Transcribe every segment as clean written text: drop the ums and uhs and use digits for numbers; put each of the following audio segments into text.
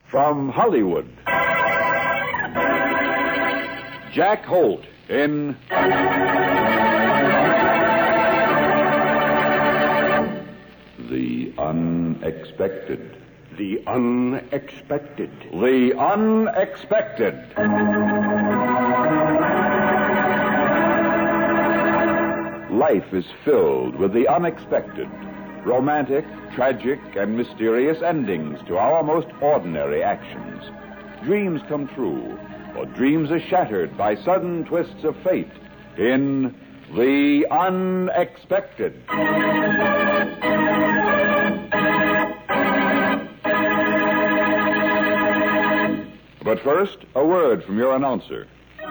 From Hollywood, Jack Holt in The Unexpected. The Unexpected. The Unexpected. Life is filled with the unexpected. Romantic, tragic, and mysterious endings to our most ordinary actions. Dreams come true, or dreams are shattered by sudden twists of fate in The Unexpected. But first, a word from your announcer.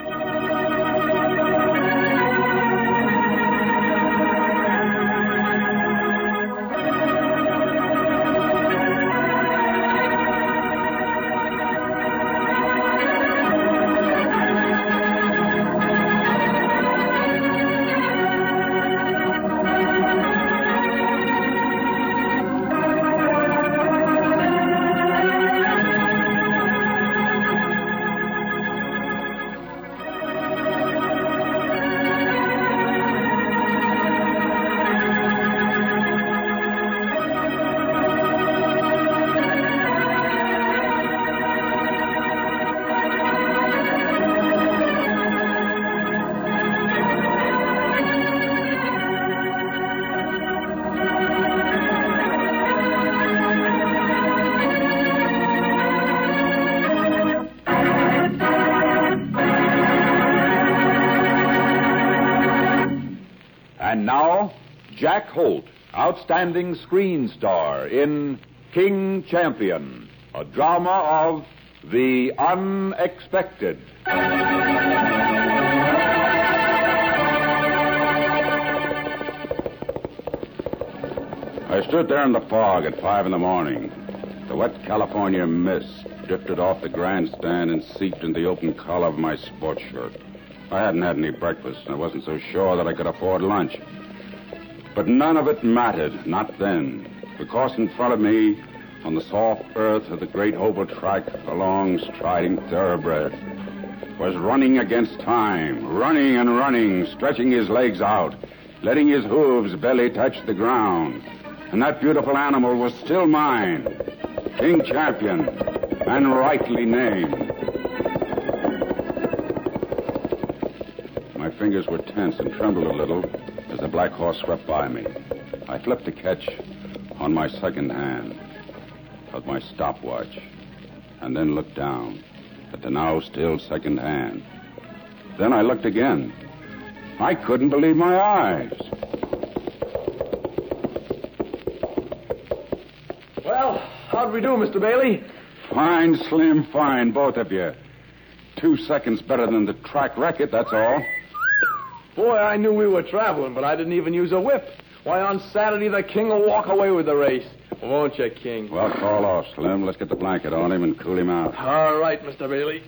And now, Jack Holt, outstanding screen star in King Champion, a drama of The Unexpected. I stood there in the fog at 5 a.m. The wet California mist drifted off the grandstand and seeped in the open collar of my sports shirt. I hadn't had any breakfast, and I wasn't so sure that I could afford lunch. But none of it mattered, not then, because in front of me, on the soft earth of the great oval track, a long striding thoroughbred was running against time, running and running, stretching his legs out, letting his hooves barely touch the ground. And that beautiful animal was still mine, King Champion, and rightly named. My fingers were tense and trembled a little as the black horse swept by me. I flipped the catch on my second hand of my stopwatch and then looked down at the now still second hand. Then I looked again. I couldn't believe my eyes. Well, how'd we do, Mr. Bailey? Fine, Slim, fine, both of you. 2 seconds better than the track record, that's all. Boy, I knew we were traveling, but I didn't even use a whip. Why, on Saturday, the King will walk away with the race. Won't you, King? Well, call off, Slim. Let's get the blanket on him and cool him out. All right, Mr. Bailey.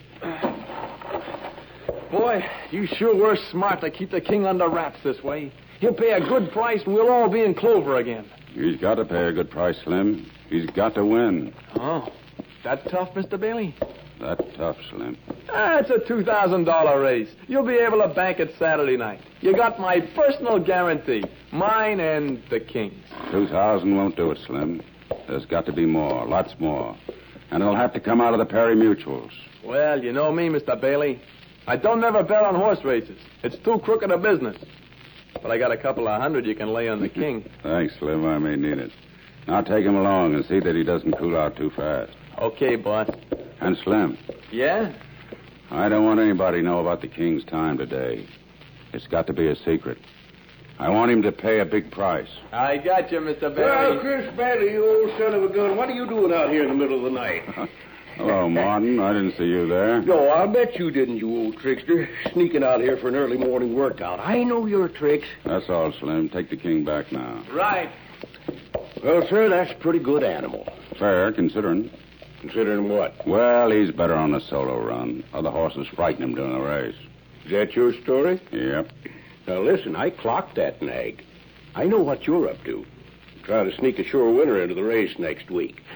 Boy, you sure were smart to keep the King under wraps this way. He'll pay a good price, and we'll all be in clover again. He's got to pay a good price, Slim. He's got to win. Oh, that tough, Mr. Bailey? That's tough, Slim. It's a $2,000 race. You'll be able to bank it Saturday night. You got my personal guarantee. Mine and the King's. 2,000 won't do it, Slim. There's got to be more, lots more. And it'll have to come out of the Perry Mutuals. Well, you know me, Mr. Bailey. I don't never bet on horse races. It's too crooked a business. But I got a couple of hundred you can lay on the King. Thanks, Slim. I may need it. Now take him along and see that he doesn't cool out too fast. Okay, boss. And Slim. Yeah? I don't want anybody to know about the King's time today. It's got to be a secret. I want him to pay a big price. I got you, Mr. Bailey. Well, Chris Bailey, you old son of a gun, what are you doing out here in the middle of the night? Hello, Martin. I didn't see you there. No, I'll bet you didn't, you old trickster. Sneaking out here for an early morning workout. I know your tricks. That's all, Slim. Take the King back now. Right. Well, sir, that's a pretty good animal. Fair, considering. Considering what? Well, he's better on a solo run. Other horses frighten him during the race. Is that your story? Yep. Now, listen, I clocked that nag. I know what you're up to. Trying to sneak a sure winner into the race next week.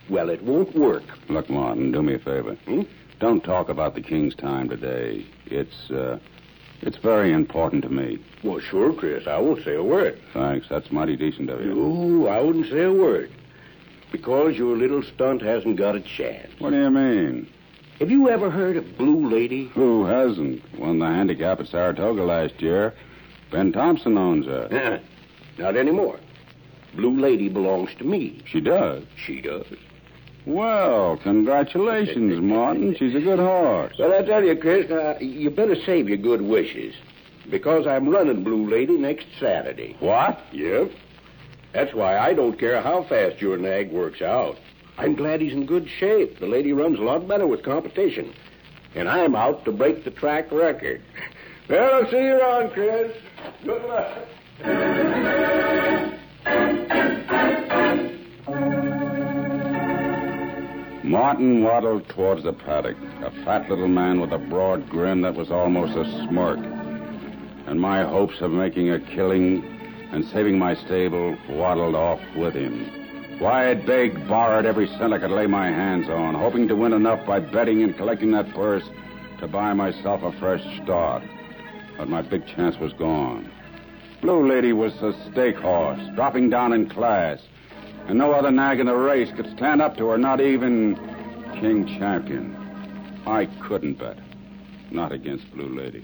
Well, it won't work. Look, Martin, do me a favor. Don't talk about the king's time today. It's very important to me. Well, sure, Chris. I won't say a word. Thanks. That's mighty decent of you. No, I wouldn't say a word. Because your little stunt hasn't got a chance. What do you mean? Have you ever heard of Blue Lady? Who hasn't? Won the handicap at Saratoga last year. Ben Thompson owns her. Not anymore. Blue Lady belongs to me. She does? She does. Well, congratulations, Martin. She's a good horse. Well, I tell you, Chris, you better save your good wishes. Because I'm running Blue Lady next Saturday. What? Yep. That's why I don't care how fast your nag works out. I'm glad he's in good shape. The lady runs a lot better with competition. And I'm out to break the track record. Well, I'll see you around, Chris. Good luck. Martin waddled towards the paddock, a fat little man with a broad grin that was almost a smirk. And my hopes of making a killing and saving my stable waddled off with him. Why, I'd begged, borrowed every cent I could lay my hands on, hoping to win enough by betting and collecting that purse to buy myself a fresh start. But my big chance was gone. Blue Lady was a stake horse, dropping down in class, and no other nag in the race could stand up to her, not even King Champion. I couldn't bet. Not against Blue Lady.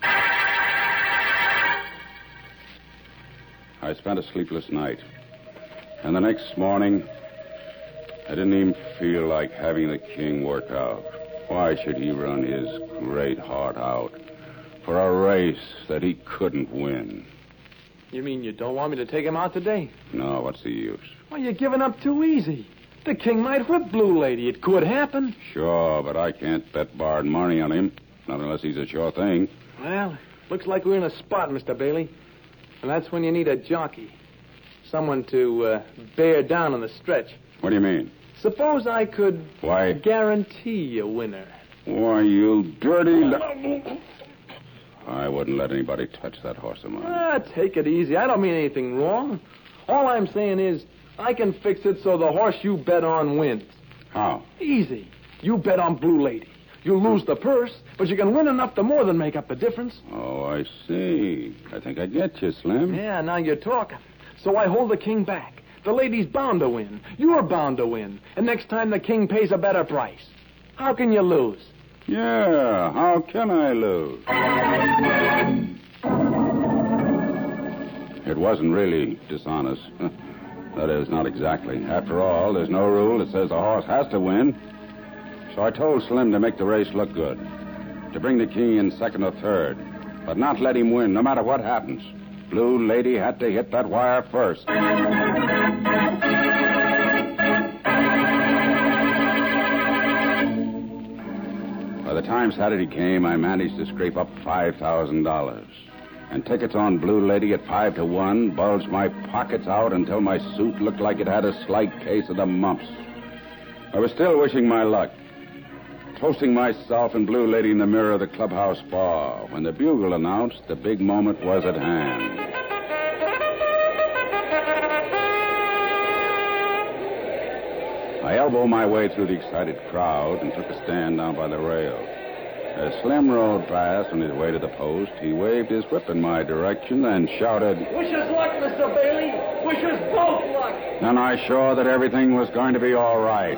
I spent a sleepless night. And the next morning, I didn't even feel like having the king work out. Why should he run his great heart out for a race that he couldn't win? You mean you don't want me to take him out today? No, what's the use? Well, you're giving up too easy. The king might whip Blue Lady. It could happen. Sure, but I can't bet borrowed money on him. Not unless he's a sure thing. Well, looks like we're in a spot, Mr. Bailey. And that's when you need a jockey. Someone to bear down on the stretch. What do you mean? Suppose I could... Why? Guarantee a winner. Why, you dirty... I wouldn't let anybody touch that horse of mine. Take it easy. I don't mean anything wrong. All I'm saying is I can fix it so the horse you bet on wins. How? Easy. You bet on Blue Lady. You'll lose the purse, but you can win enough to more than make up the difference. Oh, I see. I think I get you, Slim. Yeah, now you're talking. So I hold the king back. The lady's bound to win. You're bound to win. And next time the king pays a better price. How can you lose? Yeah, how can I lose? It wasn't really dishonest. That is, not exactly. After all, there's no rule that says the horse has to win. So I told Slim to make the race look good. To bring the king in second or third. But not let him win, no matter what happens. Blue Lady had to hit that wire first. By the time Saturday came, I managed to scrape up $5,000. And tickets on Blue Lady at 5-1 bulged my pockets out until my suit looked like it had a slight case of the mumps. I was still wishing my luck, toasting myself and Blue Lady in the mirror of the clubhouse bar, when the bugle announced the big moment was at hand. I elbowed my way through the excited crowd and took a stand down by the rail. As Slim rode past on his way to the post, he waved his whip in my direction and shouted, Wish us luck, Mr. Bailey. Wish us both luck. And I saw that everything was going to be all right.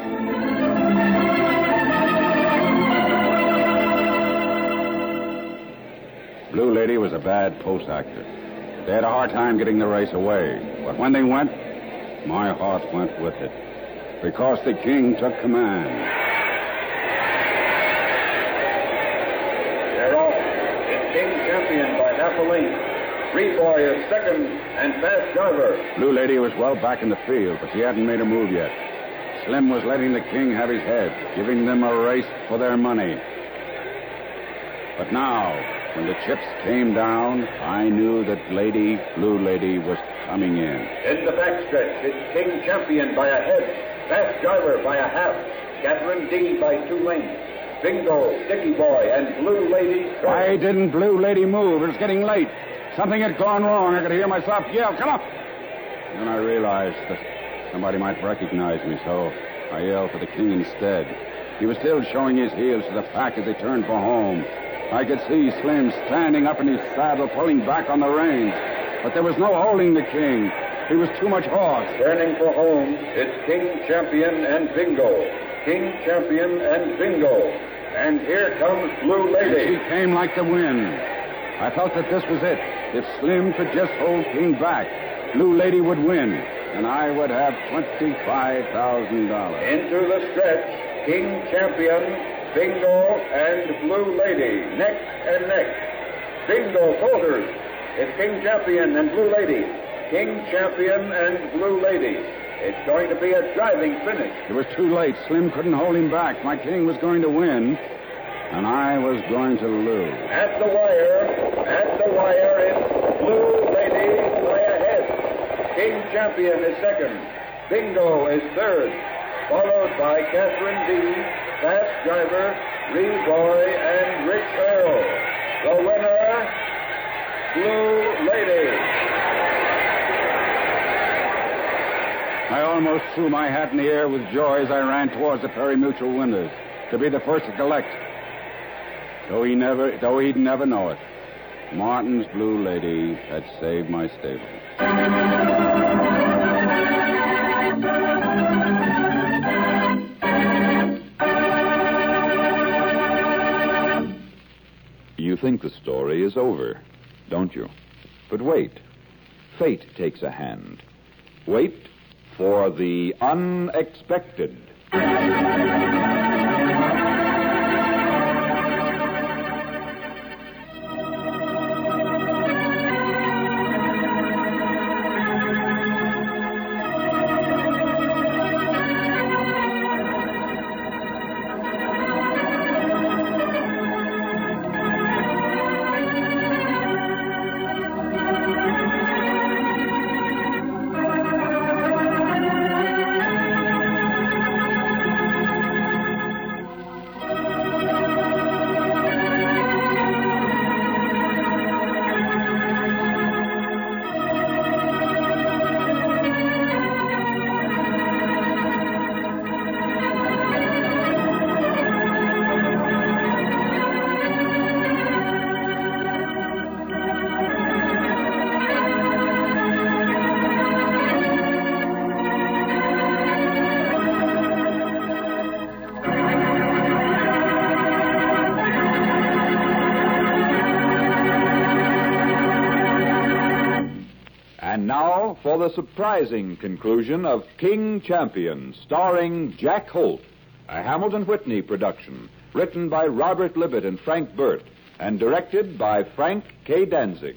Blue Lady was a bad post actor. They had a hard time getting the race away. But when they went, my heart went with it. Because the king took command. They're off. It's King Champion by half a length. Free Boy is second, and Fast Driver. Blue Lady was well back in the field, but she hadn't made a move yet. Slim was letting the king have his head, giving them a race for their money. But now, when the chips came down, I knew that Blue Lady was coming in. In the backstretch, it's King Champion by a head. Fast Driver by a half. Catherine D by 2 lengths. Bingo, Dickie Boy, and Blue Lady. Why didn't Blue Lady move? It was getting late. Something had gone wrong. I could hear myself yell, "Come up!" Then I realized that somebody might recognize me, so I yelled for the king instead. He was still showing his heels to the pack as they turned for home. I could see Slim standing up in his saddle, pulling back on the reins. But there was no holding the king. He was too much horse. Turning for home, it's King Champion and Bingo. King Champion and Bingo. And here comes Blue Lady. And she came like the wind. I felt that this was it. If Slim could just hold King back, Blue Lady would win, and I would have $25,000. Into the stretch, King Champion, Bingo, and Blue Lady, neck and neck. Bingo falters. It's King Champion and Blue Lady. King Champion and Blue Lady. It's going to be a driving finish. It was too late. Slim couldn't hold him back. My king was going to win, and I was going to lose. At the wire, it's Blue Lady by a head. King Champion is second. Bingo is third. Followed by Catherine D., Fast Driver, Boy, and Rich Earl. The winner, Blue Lady. I almost threw my hat in the air with joy as I ran towards the Perry Mutual windows to be the first to collect. Though he'd never know it, Martin's Blue Lady had saved my stable. You think the story is over, don't you? But wait. Fate takes a hand. Wait for the unexpected. And now for the surprising conclusion of King Champion, starring Jack Holt, a Hamilton Whitney production, written by Robert Libet and Frank Burt, and directed by Frank K. Danzig.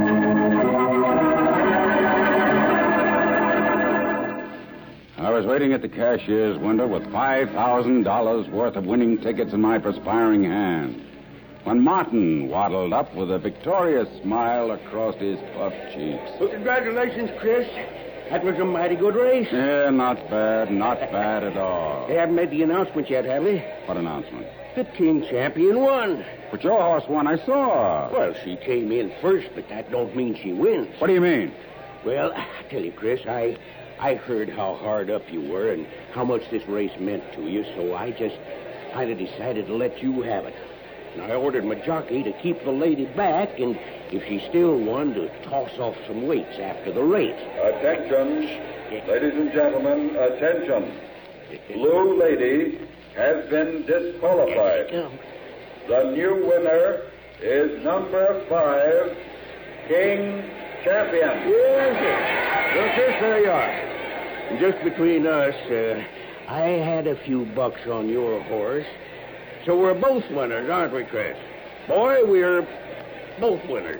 I was waiting at the cashier's window with $5,000 worth of winning tickets in my perspiring hand when Martin waddled up with a victorious smile across his puffed cheeks. Well, congratulations, Chris. That was a mighty good race. Yeah, not bad at all. They haven't made the announcement yet, have they? What announcement? The King Champion won. But your horse won, I saw. Well, she came in first, but that don't mean she wins. What do you mean? Well, I tell you, Chris, I heard how hard up you were and how much this race meant to you, so I just kind of decided to let you have it. And I ordered my jockey to keep the lady back, and if she still won, to toss off some weights after the race. Attention, ladies and gentlemen, attention. Blue Lady has been disqualified. The new winner is number 5, King Champion. Yes, sir. Well, Chris, there you are. And just between us, I had a few bucks on your horse. So we're both winners, aren't we, Chris? Boy, we're both winners.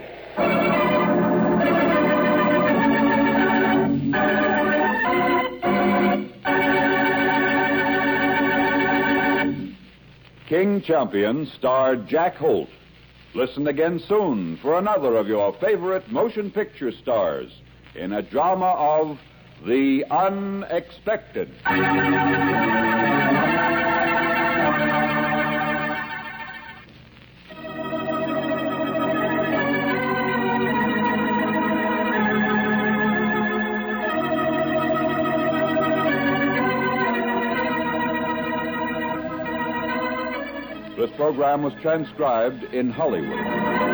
King Champion starred Jack Holt. Listen again soon for another of your favorite motion picture stars in a drama of the unexpected. This program was transcribed in Hollywood.